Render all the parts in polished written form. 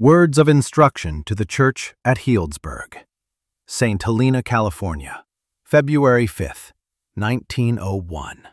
Words of Instruction to the Church at Healdsburg, St. Helena, California, February 5, 1901.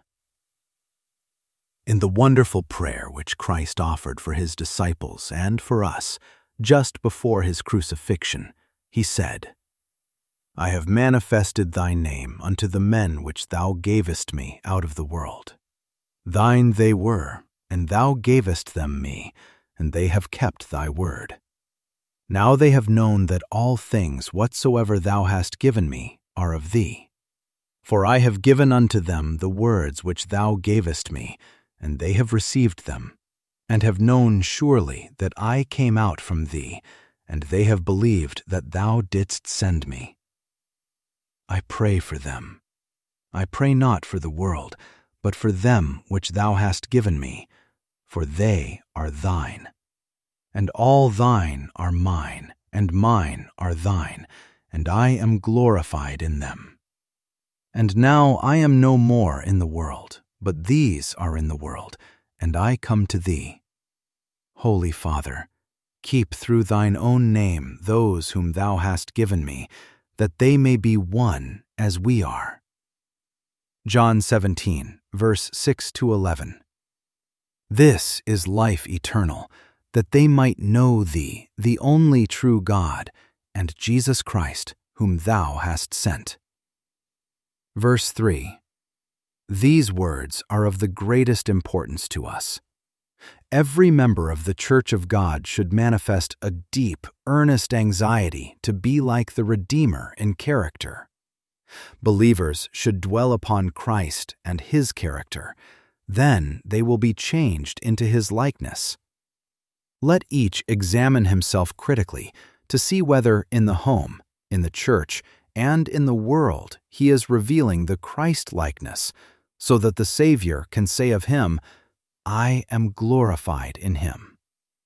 In the wonderful prayer which Christ offered for his disciples and for us just before his crucifixion, he said, "I have manifested thy name unto the men which thou gavest me out of the world. Thine they were, and thou gavest them me, and they have kept thy word. Now they have known that all things whatsoever thou hast given me are of thee. For I have given unto them the words which thou gavest me, and they have received them, and have known surely that I came out from thee, and they have believed that thou didst send me. I pray for them. I pray not for the world, but for them which thou hast given me, for they are thine. And all thine are mine, and mine are thine, and I am glorified in them. And now I am no more in the world, but these are in the world, and I come to thee. Holy Father, keep through thine own name those whom thou hast given me, that they may be one as we are." John 17, verse 6-11. This is life eternal, that they might know thee, the only true God, and Jesus Christ, whom thou hast sent. Verse 3. These words are of the greatest importance to us. Every member of the Church of God should manifest a deep, earnest anxiety to be like the Redeemer in character. Believers should dwell upon Christ and his character. Then they will be changed into his likeness. Let each examine himself critically to see whether in the home, in the church, and in the world he is revealing the Christ-likeness, so that the Savior can say of him, "I am glorified in him."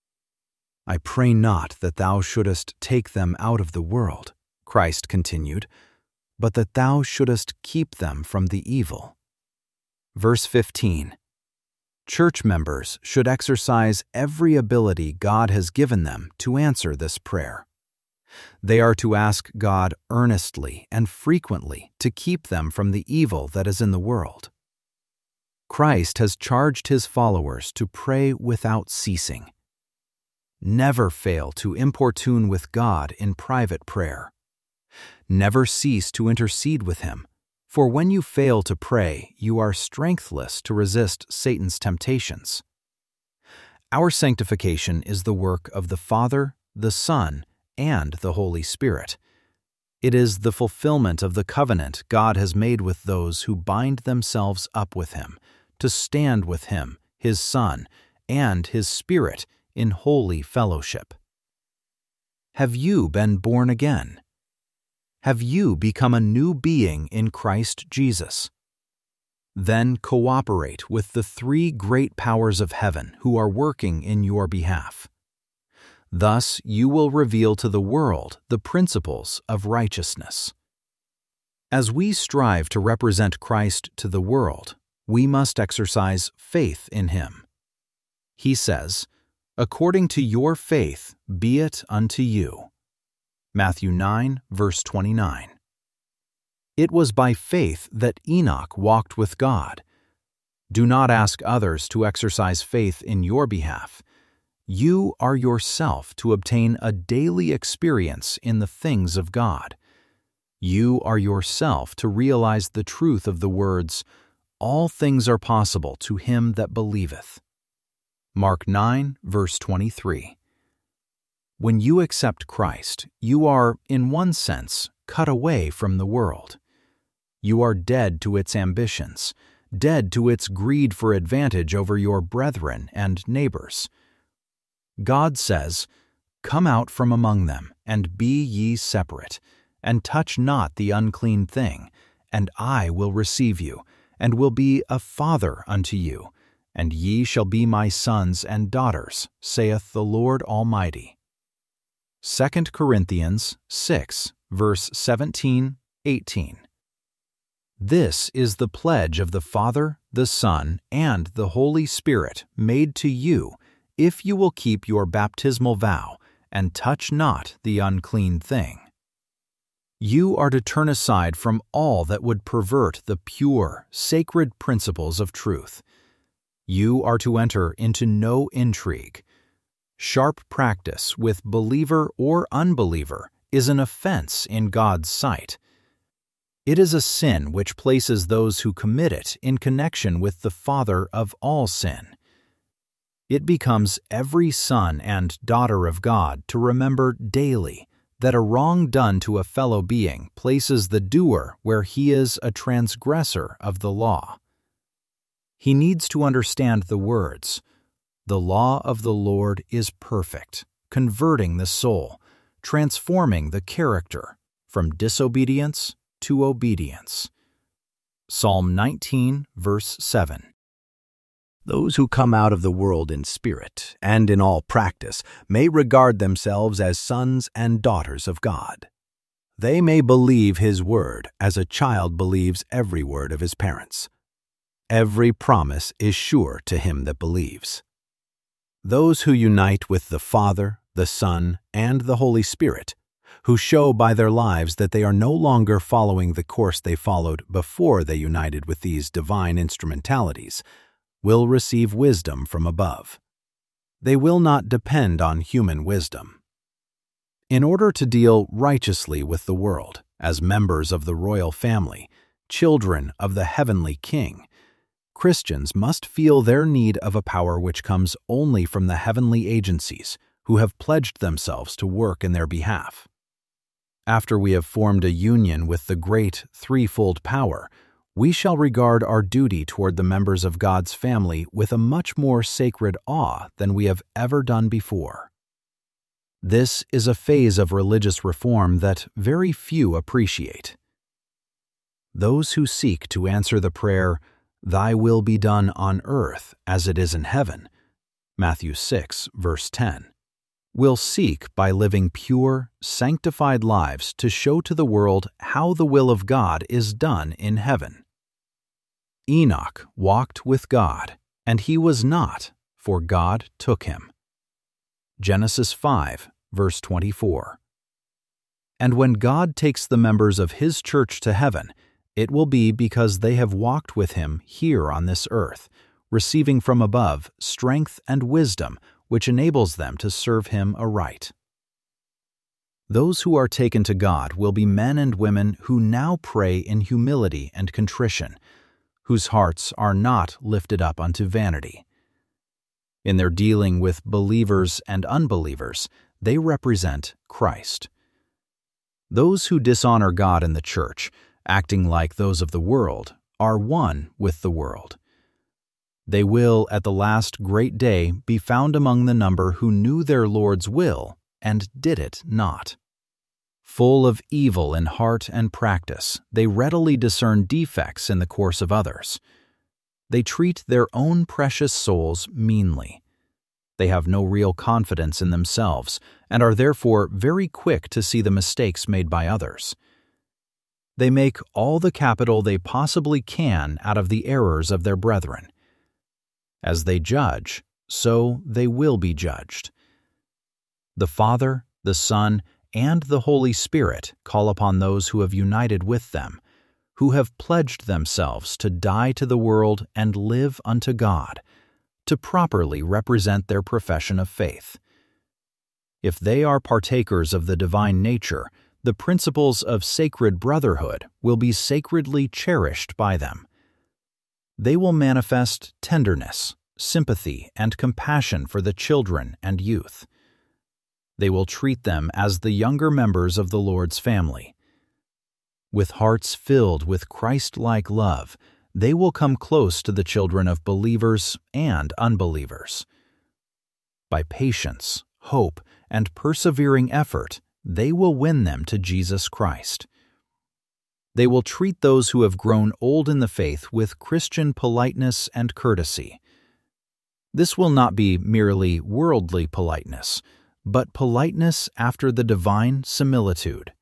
"I pray not that thou shouldest take them out of the world," Christ continued, "but that thou shouldest keep them from the evil." Verse 15. Church members should exercise every ability God has given them to answer this prayer. They are to ask God earnestly and frequently to keep them from the evil that is in the world. Christ has charged his followers to pray without ceasing. Never fail to importune with God in private prayer. Never cease to intercede with him, for when you fail to pray, you are strengthless to resist Satan's temptations. Our sanctification is the work of the Father, the Son, and the Holy Spirit. It is the fulfillment of the covenant God has made with those who bind themselves up with him, to stand with him, his Son, and his Spirit in holy fellowship. Have you been born again? Have you become a new being in Christ Jesus? Then cooperate with the three great powers of heaven who are working in your behalf. Thus you will reveal to the world the principles of righteousness. As we strive to represent Christ to the world, we must exercise faith in him. He says, "According to your faith be it unto you." Matthew 9, verse 29. It was by faith that Enoch walked with God. Do not ask others to exercise faith in your behalf. You are yourself to obtain a daily experience in the things of God. You are yourself to realize the truth of the words, "All things are possible to him that believeth." Mark 9, verse 23. When you accept Christ, you are, in one sense, cut away from the world. You are dead to its ambitions, dead to its greed for advantage over your brethren and neighbors. God says, "Come out from among them, and be ye separate, and touch not the unclean thing, and I will receive you, and will be a father unto you, and ye shall be my sons and daughters, saith the Lord Almighty." 2 Corinthians 6, verse 17, 18. This is the pledge of the Father, the Son, and the Holy Spirit made to you, if you will keep your baptismal vow and touch not the unclean thing. You are to turn aside from all that would pervert the pure, sacred principles of truth. You are to enter into no intrigue. Sharp practice with believer or unbeliever is an offense in God's sight. It is a sin which places those who commit it in connection with the Father of all sin. It becomes every son and daughter of God to remember daily that a wrong done to a fellow being places the doer where he is a transgressor of the law. He needs to understand the words, "The law of the Lord is perfect, converting the soul, transforming the character from disobedience to obedience." Psalm 19, verse 7. Those who come out of the world in spirit and in all practice may regard themselves as sons and daughters of God. They may believe His word as a child believes every word of his parents. Every promise is sure to him that believes. Those who unite with the Father, the Son, and the Holy Spirit, who show by their lives that they are no longer following the course they followed before they united with these divine instrumentalities, will receive wisdom from above. They will not depend on human wisdom. In order to deal righteously with the world, as members of the royal family, children of the heavenly King, Christians must feel their need of a power which comes only from the heavenly agencies who have pledged themselves to work in their behalf. After we have formed a union with the great threefold power, we shall regard our duty toward the members of God's family with a much more sacred awe than we have ever done before. This is a phase of religious reform that very few appreciate. Those who seek to answer the prayer, "Thy will be done on earth as it is in heaven," Matthew 6, verse 10, will seek by living pure, sanctified lives to show to the world how the will of God is done in heaven. Enoch walked with God, and he was not, for God took him. Genesis 5, verse 24. And when God takes the members of His church to heaven, it will be because they have walked with Him here on this earth, receiving from above strength and wisdom which enables them to serve Him aright. Those who are taken to God will be men and women who now pray in humility and contrition, whose hearts are not lifted up unto vanity. In their dealing with believers and unbelievers, they represent Christ. Those who dishonor God in the church, acting like those of the world, are one with the world. They will, at the last great day, be found among the number who knew their Lord's will and did it not. Full of evil in heart and practice, they readily discern defects in the course of others. They treat their own precious souls meanly. They have no real confidence in themselves and are therefore very quick to see the mistakes made by others. They make all the capital they possibly can out of the errors of their brethren. As they judge, so they will be judged. The Father, the Son, and the Holy Spirit call upon those who have united with them, who have pledged themselves to die to the world and live unto God, to properly represent their profession of faith. If they are partakers of the divine nature, the principles of sacred brotherhood will be sacredly cherished by them. They will manifest tenderness, sympathy, and compassion for the children and youth. They will treat them as the younger members of the Lord's family. With hearts filled with Christ-like love, they will come close to the children of believers and unbelievers. By patience, hope, and persevering effort, they will win them to Jesus Christ. They will treat those who have grown old in the faith with Christian politeness and courtesy. This will not be merely worldly politeness, but politeness after the divine similitude.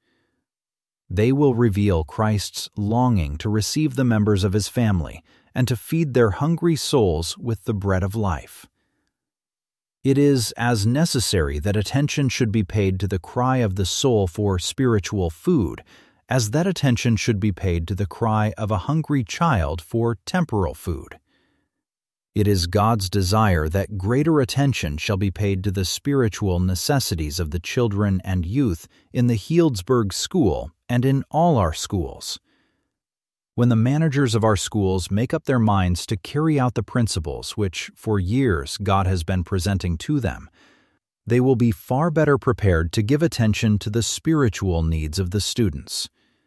They will reveal Christ's longing to receive the members of His family and to feed their hungry souls with the bread of life. It is as necessary that attention should be paid to the cry of the soul for spiritual food as that attention should be paid to the cry of a hungry child for temporal food. It is God's desire that greater attention shall be paid to the spiritual necessities of the children and youth in the Healdsburg School and in all our schools. When the managers of our schools make up their minds to carry out the principles which for years God has been presenting to them, they will be far better prepared to give attention to the spiritual needs of the students.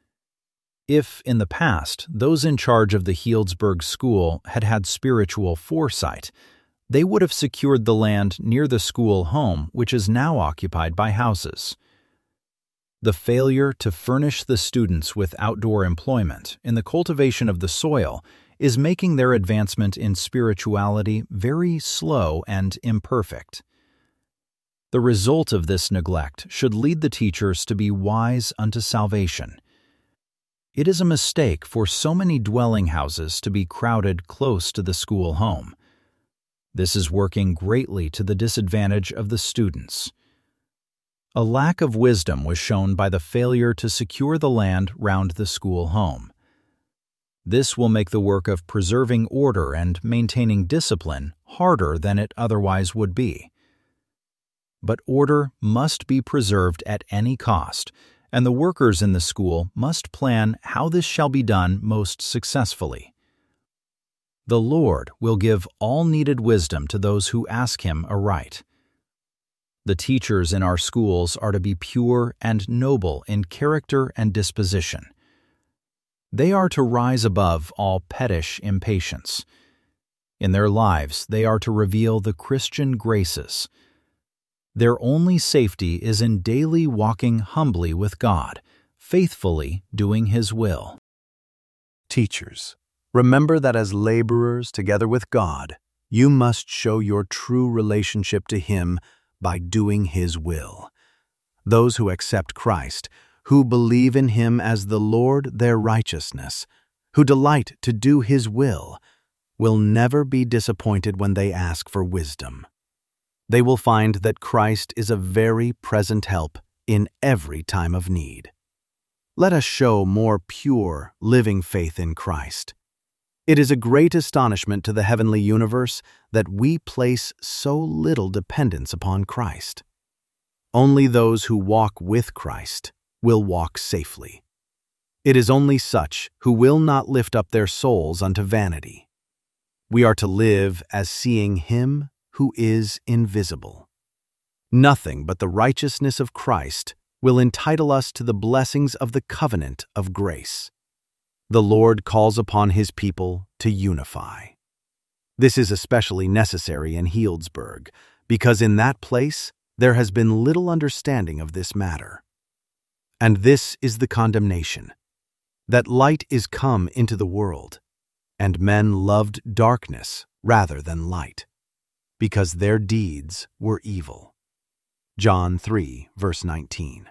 If, in the past, those in charge of the Healdsburg School had had spiritual foresight, they would have secured the land near the school home, which is now occupied by houses. The failure to furnish the students with outdoor employment in the cultivation of the soil is making their advancement in spirituality very slow and imperfect. The result of this neglect should lead the teachers to be wise unto salvation. It is a mistake for so many dwelling houses to be crowded close to the school home. This is working greatly to the disadvantage of the students. A lack of wisdom was shown by the failure to secure the land round the school home. This will make the work of preserving order and maintaining discipline harder than it otherwise would be. But order must be preserved at any cost, and the workers in the school must plan how this shall be done most successfully. The Lord will give all needed wisdom to those who ask Him aright. The teachers in our schools are to be pure and noble in character and disposition. They are to rise above all pettish impatience. In their lives, they are to reveal the Christian graces. Their only safety is in daily walking humbly with God, faithfully doing His will. Teachers, remember that as laborers together with God, you must show your true relationship to Him by doing His will. Those who accept Christ, who believe in Him as the Lord their righteousness, who delight to do His will never be disappointed when they ask for wisdom. They will find that Christ is a very present help in every time of need. Let us show more pure, living faith in Christ. It is a great astonishment to the heavenly universe that we place so little dependence upon Christ. Only those who walk with Christ will walk safely. It is only such who will not lift up their souls unto vanity. We are to live as seeing Him who is invisible. Nothing but the righteousness of Christ will entitle us to the blessings of the covenant of grace. The Lord calls upon His people to unify. This is especially necessary in Healdsburg, because in that place there has been little understanding of this matter. And this is the condemnation, that light is come into the world, and men loved darkness rather than light, because their deeds were evil. John 3, verse 19.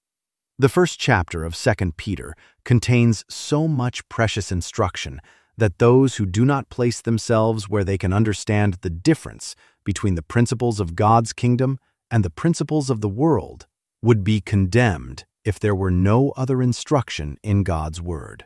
The first chapter of 2 Peter contains so much precious instruction that those who do not place themselves where they can understand the difference between the principles of God's kingdom and the principles of the world would be condemned if there were no other instruction in God's Word.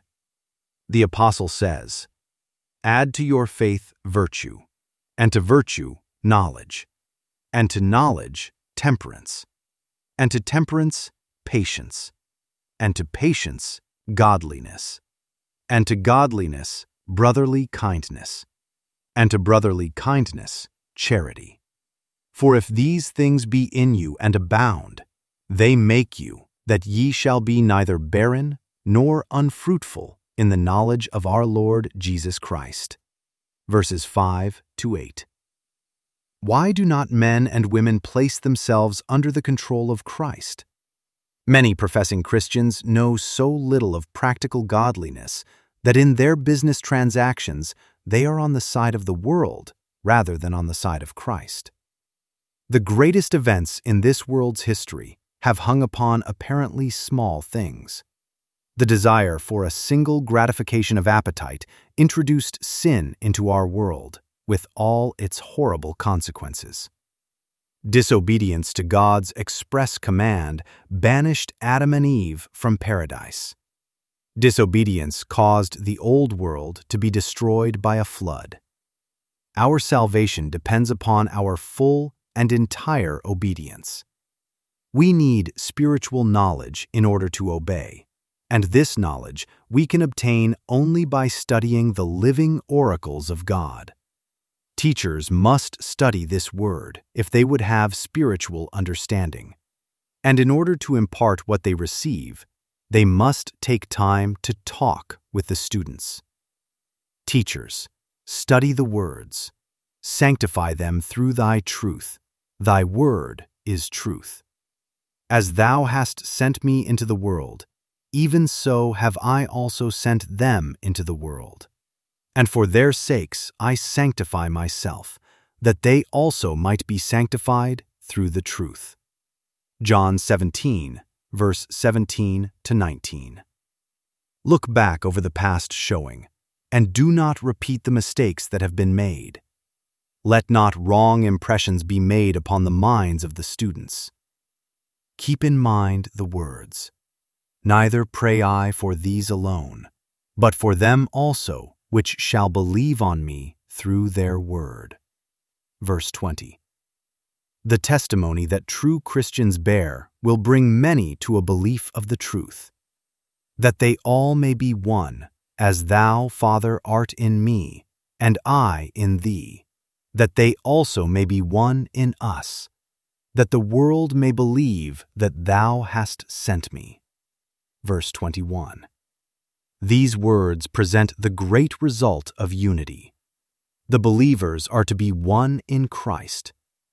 The Apostle says, "Add to your faith virtue, and to virtue knowledge, and to knowledge temperance, and to temperance patience, and to patience godliness, and to godliness brotherly kindness, and to brotherly kindness charity. For if these things be in you and abound, they make you that ye shall be neither barren nor unfruitful in the knowledge of our Lord Jesus Christ." Verses 5-8. Why do not men and women place themselves under the control of Christ? Many professing Christians know so little of practical godliness that in their business transactions they are on the side of the world rather than on the side of Christ. The greatest events in this world's history have hung upon apparently small things. The desire for a single gratification of appetite introduced sin into our world, with all its horrible consequences. Disobedience to God's express command banished Adam and Eve from paradise. Disobedience caused the old world to be destroyed by a flood. Our salvation depends upon our full and entire obedience. We need spiritual knowledge in order to obey, and this knowledge we can obtain only by studying the living oracles of God. Teachers must study this word if they would have spiritual understanding. And in order to impart what they receive, they must take time to talk with the students. Teachers, study the words. Sanctify them through thy truth. Thy word is truth. As thou hast sent me into the world, even so have I also sent them into the world. And for their sakes I sanctify myself, that they also might be sanctified through the truth. John 17, verse 17 to 19. Look back over the past showing, and do not repeat the mistakes that have been made. Let not wrong impressions be made upon the minds of the students. Keep in mind the words, "Neither pray I for these alone, but for them also which shall believe on me through their word." Verse 20. The testimony that true Christians bear will bring many to a belief of the truth, that they all may be one, as thou, Father, art in me, and I in thee, that they also may be one in us, that the world may believe that thou hast sent me. Verse 21. These words present the great result of unity. The believers are to be one in Christ.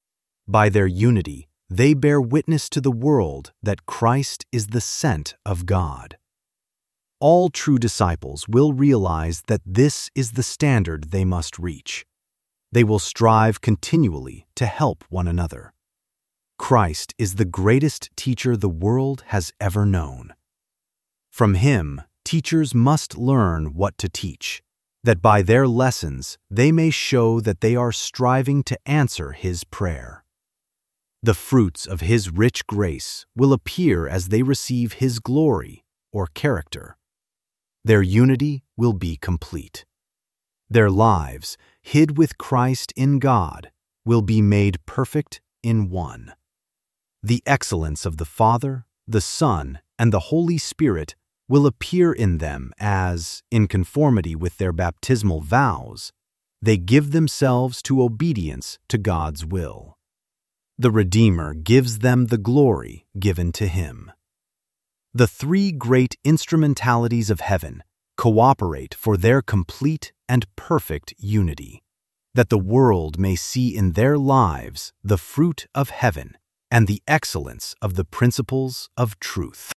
By their unity, they bear witness to the world that Christ is the sent of God. All true disciples will realize that this is the standard they must reach. They will strive continually to help one another. Christ is the greatest teacher the world has ever known. From him, teachers must learn what to teach, that by their lessons they may show that they are striving to answer his prayer. The fruits of his rich grace will appear as they receive his glory or character. Their unity will be complete. Their lives, hid with Christ in God, will be made perfect in one. The excellence of the Father, the Son, and the Holy Spirit will appear in them as, in conformity with their baptismal vows, they give themselves to obedience to God's will. The Redeemer gives them the glory given to him. The three great instrumentalities of heaven cooperate for their complete and perfect unity, that the world may see in their lives the fruit of heaven and the excellence of the principles of truth.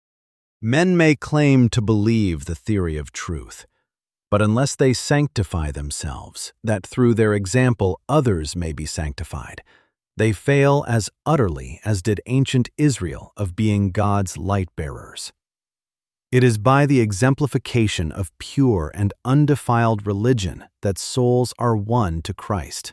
Men may claim to believe the theory of truth, but unless they sanctify themselves, that through their example others may be sanctified, they fail as utterly as did ancient Israel of being God's light-bearers. It is by the exemplification of pure and undefiled religion that souls are won to Christ.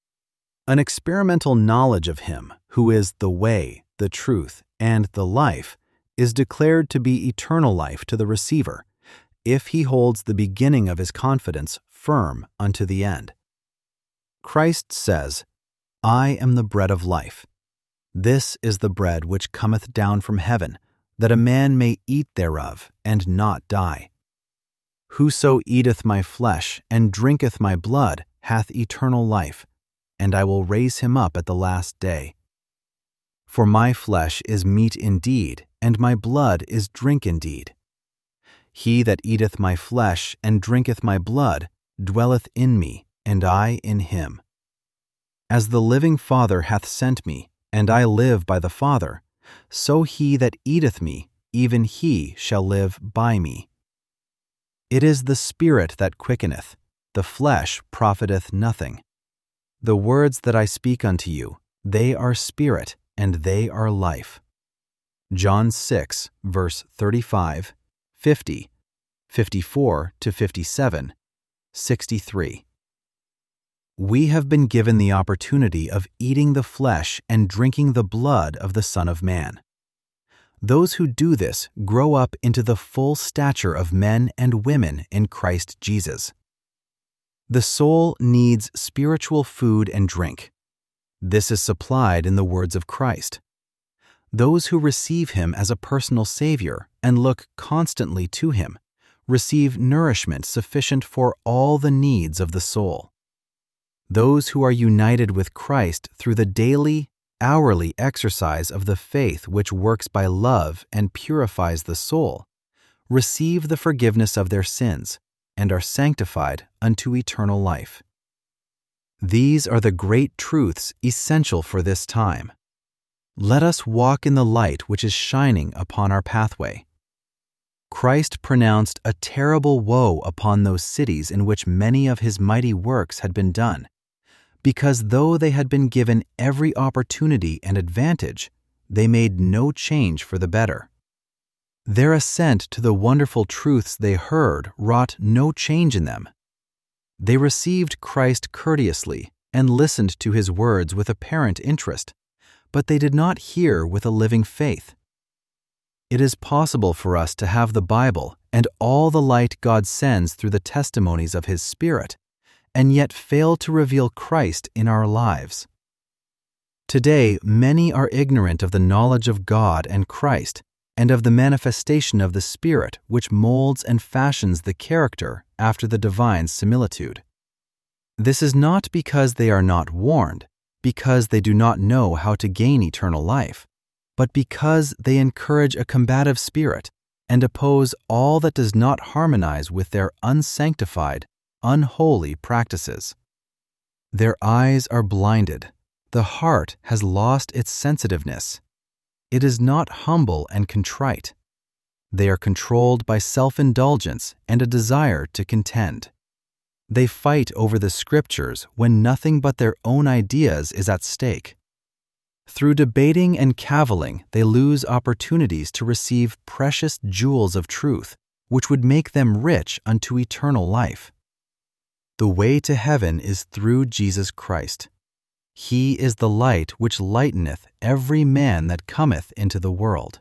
An experimental knowledge of him, who is the way, the truth, and the life, is declared to be eternal life to the receiver, if he holds the beginning of his confidence firm unto the end. Christ says, "I am the bread of life. This is the bread which cometh down from heaven, that a man may eat thereof and not die. Whoso eateth my flesh and drinketh my blood hath eternal life, and I will raise him up at the last day. For my flesh is meat indeed, and my blood is drink indeed. He that eateth my flesh and drinketh my blood dwelleth in me, and I in him. As the living Father hath sent me, and I live by the Father, so he that eateth me, even he shall live by me. It is the Spirit that quickeneth, the flesh profiteth nothing. The words that I speak unto you, they are spirit, and they are life." John 6, verse 35, 50, 54 to 57, 63. We have been given the opportunity of eating the flesh and drinking the blood of the Son of Man. Those who do this grow up into the full stature of men and women in Christ Jesus. The soul needs spiritual food and drink. This is supplied in the words of Christ. Those who receive Him as a personal Savior and look constantly to Him receive nourishment sufficient for all the needs of the soul. Those who are united with Christ through the daily, hourly exercise of the faith which works by love and purifies the soul receive the forgiveness of their sins and are sanctified unto eternal life. These are the great truths essential for this time. Let us walk in the light which is shining upon our pathway. Christ pronounced a terrible woe upon those cities in which many of His mighty works had been done, because though they had been given every opportunity and advantage, they made no change for the better. Their assent to the wonderful truths they heard wrought no change in them. They received Christ courteously and listened to His words with apparent interest, but they did not hear with a living faith. It is possible for us to have the Bible and all the light God sends through the testimonies of His Spirit, and yet fail to reveal Christ in our lives. Today, many are ignorant of the knowledge of God and Christ, and of the manifestation of the Spirit which molds and fashions the character after the divine similitude. This is not because they are not warned, because they do not know how to gain eternal life, but because they encourage a combative spirit and oppose all that does not harmonize with their unsanctified, unholy practices. Their eyes are blinded. The heart has lost its sensitiveness. It is not humble and contrite. They are controlled by self-indulgence and a desire to contend. They fight over the Scriptures when nothing but their own ideas is at stake. Through debating and cavilling, they lose opportunities to receive precious jewels of truth, which would make them rich unto eternal life. The way to heaven is through Jesus Christ. He is the light which lighteneth every man that cometh into the world.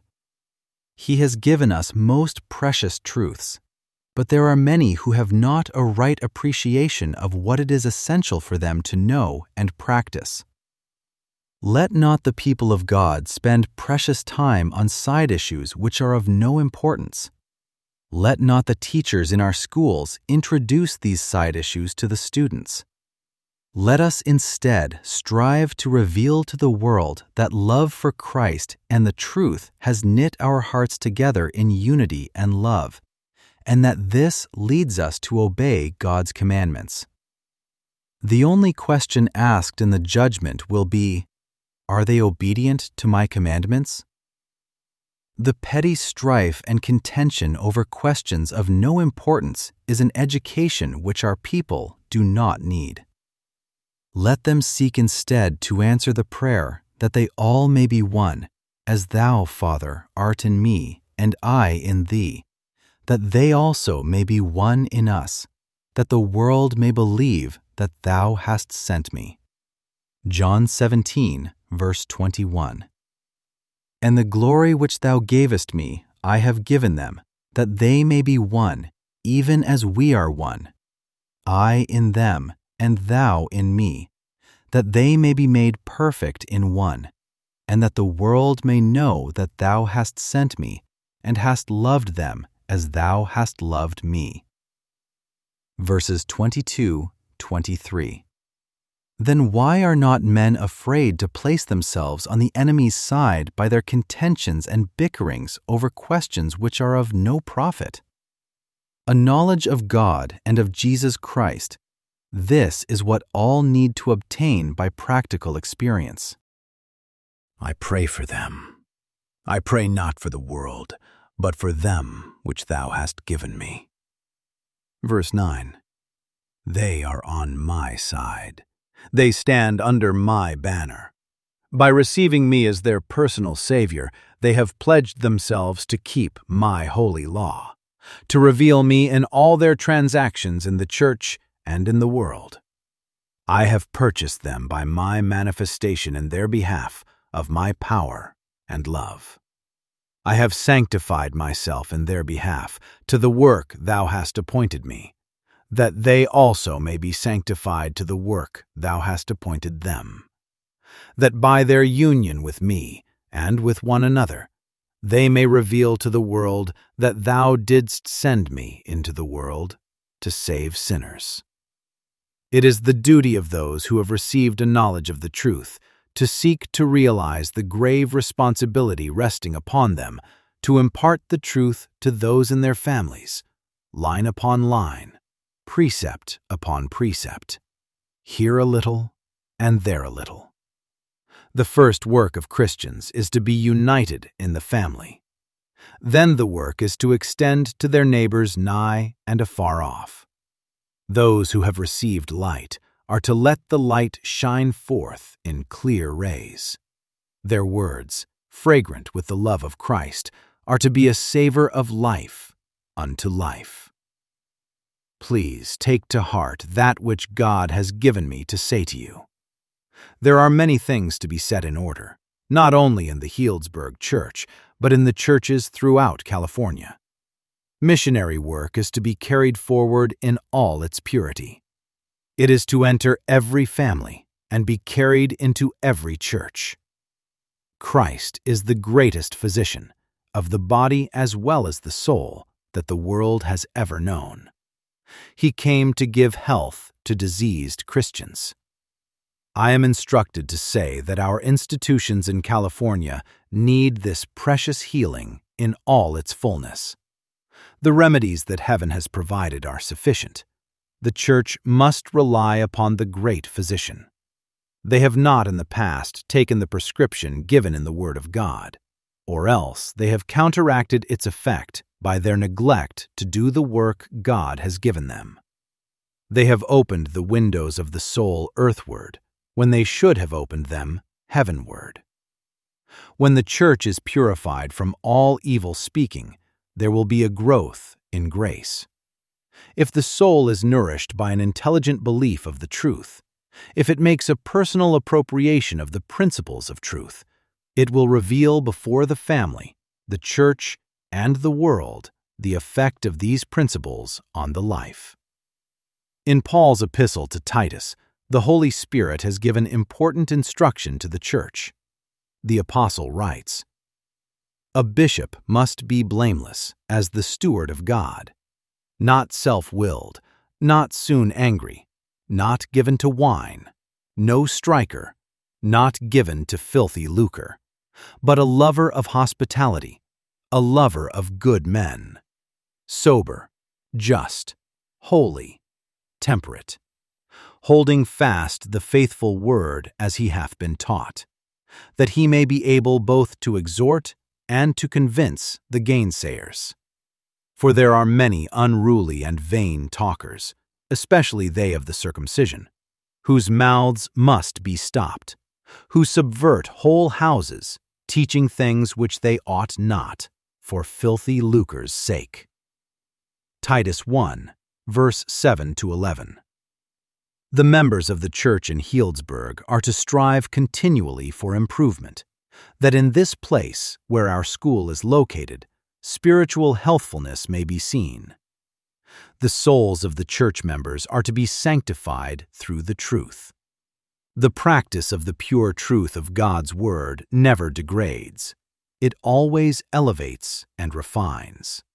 He has given us most precious truths, but there are many who have not a right appreciation of what it is essential for them to know and practice. Let not the people of God spend precious time on side issues which are of no importance. Let not the teachers in our schools introduce these side issues to the students. Let us instead strive to reveal to the world that love for Christ and the truth has knit our hearts together in unity and love, and that this leads us to obey God's commandments. The only question asked in the judgment will be, are they obedient to my commandments? The petty strife and contention over questions of no importance is an education which our people do not need. Let them seek instead to answer the prayer that they all may be one, as Thou, Father, art in me, and I in Thee, that they also may be one in us, that the world may believe that Thou hast sent me. John 17, verse 21. And the glory which Thou gavest me, I have given them, that they may be one, even as we are one. I in them, and Thou in me, that they may be made perfect in one, and that the world may know that Thou hast sent me, and hast loved them as Thou hast loved me. Verses 22-23. Then why are not men afraid to place themselves on the enemy's side by their contentions and bickerings over questions which are of no profit? A knowledge of God and of Jesus Christ, this is what all need to obtain by practical experience. I pray for them. I pray not for the world, but for them which Thou hast given me. Verse 9. They are on my side. They stand under my banner. By receiving me as their personal Savior, they have pledged themselves to keep my holy law, to reveal me in all their transactions in the church and in the world. I have purchased them by my manifestation in their behalf of my power and love. I have sanctified myself in their behalf to the work thou hast appointed me, that they also may be sanctified to the work thou hast appointed them, that by their union with me and with one another they may reveal to the world that thou didst send me into the world to save sinners. It is the duty of those who have received a knowledge of the truth to seek to realize the grave responsibility resting upon them to impart the truth to those in their families, line upon line, precept upon precept, here a little and there a little. The first work of Christians is to be united in the family. Then the work is to extend to their neighbors nigh and afar off. Those who have received light are to let the light shine forth in clear rays. Their words, fragrant with the love of Christ, are to be a savor of life unto life. Please take to heart that which God has given me to say to you. There are many things to be set in order, not only in the Healdsburg Church, but in the churches throughout California. Missionary work is to be carried forward in all its purity. It is to enter every family and be carried into every church. Christ is the greatest physician of the body as well as the soul that the world has ever known. He came to give health to diseased Christians. I am instructed to say that our institutions in California need this precious healing in all its fullness. The remedies that heaven has provided are sufficient. The church must rely upon the great physician. They have not in the past taken the prescription given in the Word of God, or else they have counteracted its effect by their neglect to do the work God has given them. They have opened the windows of the soul earthward, when they should have opened them heavenward. When the church is purified from all evil speaking, there will be a growth in grace. If the soul is nourished by an intelligent belief of the truth, if it makes a personal appropriation of the principles of truth, it will reveal before the family, the church, and the world the effect of these principles on the life. In Paul's epistle to Titus, the Holy Spirit has given important instruction to the church. The apostle writes, "A bishop must be blameless as the steward of God, not self-willed, not soon angry, not given to wine, no striker, not given to filthy lucre, but a lover of hospitality, a lover of good men, sober, just, holy, temperate, holding fast the faithful word as he hath been taught, that he may be able both to exhort and to convince the gainsayers. For there are many unruly and vain talkers, especially they of the circumcision, whose mouths must be stopped, who subvert whole houses, teaching things which they ought not, for filthy lucre's sake." Titus 1, verse 7-11. The members of the church in Healdsburg are to strive continually for improvement, that in this place, where our school is located, spiritual healthfulness may be seen. The souls of the church members are to be sanctified through the truth. The practice of the pure truth of God's Word never degrades. It always elevates and refines.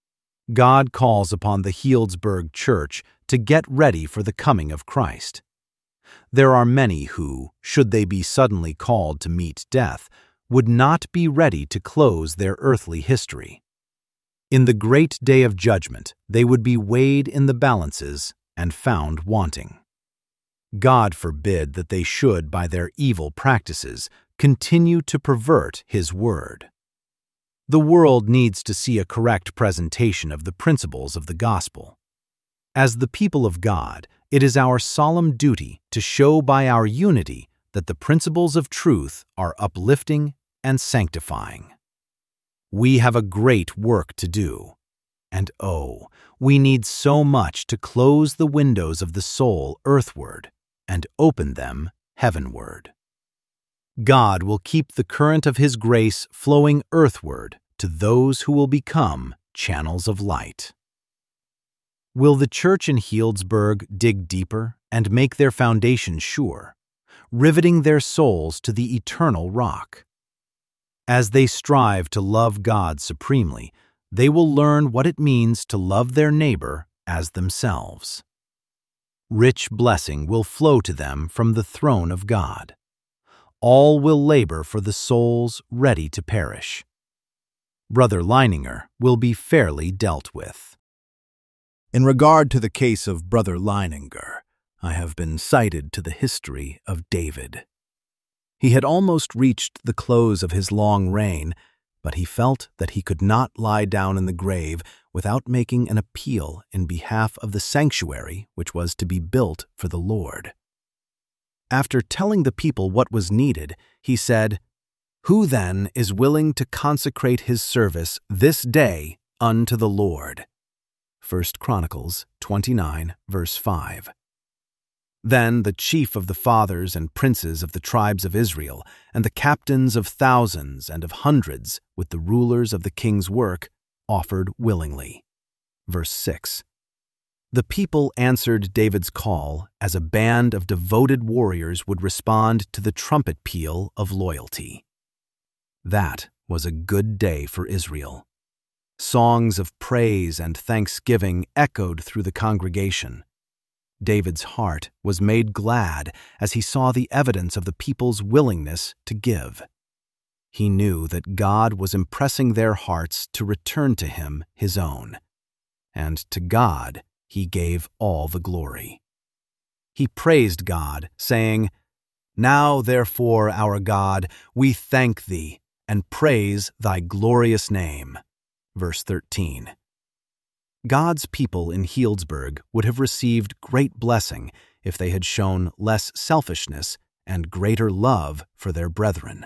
God calls upon the Healdsburg Church to get ready for the coming of Christ. There are many who, should they be suddenly called to meet death, would not be ready to close their earthly history. In the great day of judgment, they would be weighed in the balances and found wanting. God forbid that they should, by their evil practices, continue to pervert His word. The world needs to see a correct presentation of the principles of the gospel. As the people of God, it is our solemn duty to show by our unity that the principles of truth are uplifting and sanctifying. We have a great work to do, and we need so much to close the windows of the soul earthward and open them heavenward. God will keep the current of His grace flowing earthward to those who will become channels of light. Will the church in Healdsburg dig deeper and make their foundation sure, riveting their souls to the eternal rock? As they strive to love God supremely, they will learn what it means to love their neighbor as themselves. Rich blessing will flow to them from the throne of God. All will labor for the souls ready to perish. Brother Leininger will be fairly dealt with. In regard to the case of Brother Leininger, I have been cited to the history of David. He had almost reached the close of his long reign, but he felt that he could not lie down in the grave without making an appeal in behalf of the sanctuary which was to be built for the Lord. After telling the people what was needed, he said, "Who then is willing to consecrate his service this day unto the Lord?" 1 Chronicles 29, verse 5. Then the chief of the fathers and princes of the tribes of Israel, and the captains of thousands and of hundreds, with the rulers of the king's work, offered willingly. Verse 6. The people answered David's call as a band of devoted warriors would respond to the trumpet peal of loyalty. That was a good day for Israel. Songs of praise and thanksgiving echoed through the congregation. David's heart was made glad as he saw the evidence of the people's willingness to give. He knew that God was impressing their hearts to return to Him His own, and to God He gave all the glory. He praised God, saying, "Now therefore, our God, we thank Thee and praise Thy glorious name." Verse 13. God's people in Healdsburg would have received great blessing if they had shown less selfishness and greater love for their brethren.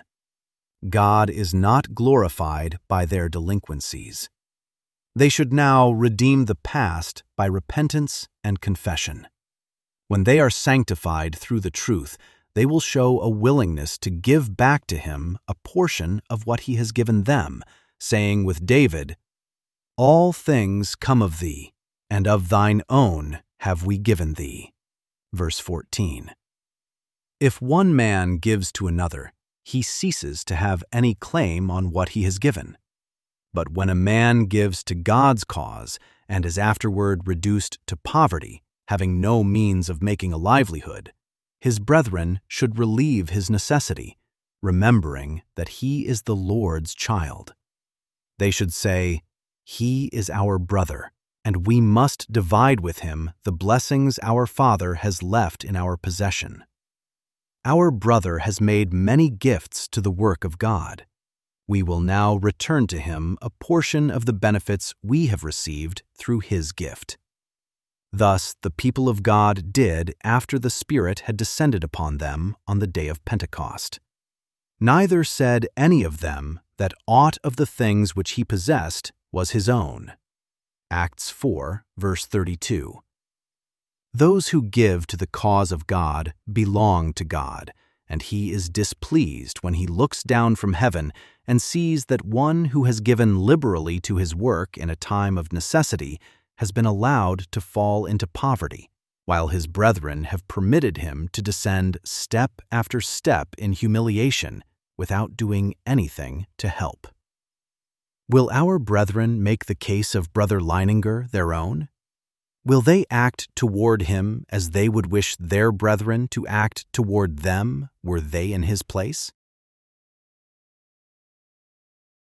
God is not glorified by their delinquencies. They should now redeem the past by repentance and confession. When they are sanctified through the truth, they will show a willingness to give back to Him a portion of what He has given them, saying with David, "All things come of Thee, and of Thine own have we given Thee." Verse 14. If one man gives to another, he ceases to have any claim on what he has given. But when a man gives to God's cause and is afterward reduced to poverty, having no means of making a livelihood, his brethren should relieve his necessity, remembering that he is the Lord's child. They should say, "He is our brother, and we must divide with him the blessings our Father has left in our possession. Our brother has made many gifts to the work of God. We will now return to him a portion of the benefits we have received through his gift." Thus the people of God did after the Spirit had descended upon them on the day of Pentecost. Neither said any of them that aught of the things which he possessed was his own. Acts 4, verse 32. Those who give to the cause of God belong to God, and He is displeased when He looks down from heaven and sees that one who has given liberally to His work in a time of necessity has been allowed to fall into poverty, while his brethren have permitted him to descend step after step in humiliation without doing anything to help. Will our brethren make the case of Brother Leininger their own? Will they act toward him as they would wish their brethren to act toward them were they in his place?